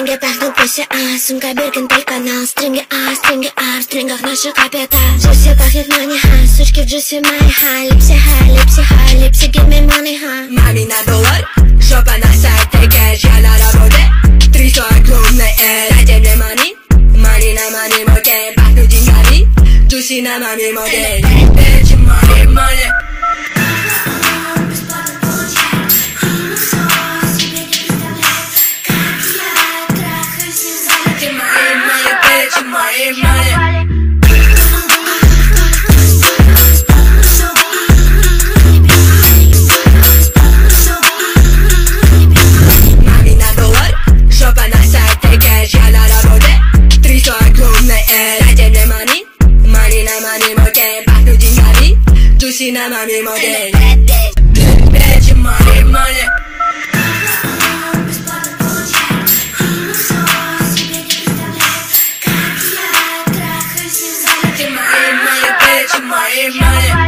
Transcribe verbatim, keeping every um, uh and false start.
деньги пахнут пусть, а сумка Биркин, канал. Стринги, а, стринги, а, в стрингах наши капитал. Джуси пахнет мани, ха, сучки в джуси мои, ха. Липси, ха, липси, ха, липси, give me money, ха. Мами на доллар, жопа на сайте, кэш, я на работе. Три сорок клубный эд, дайте мне money. Money на money, мой game, пахнут деньгами. Джуси на маме, мой game. Bitch, money, money. Money, money. Мами на доллар, жопа на сайте, кэш, я на работе. Три сорок клубный эд, дайте мне money. Money на money, мой game, пахнут деньгами. Джуси на маме, мой game. Bitch, money, money. Money, money.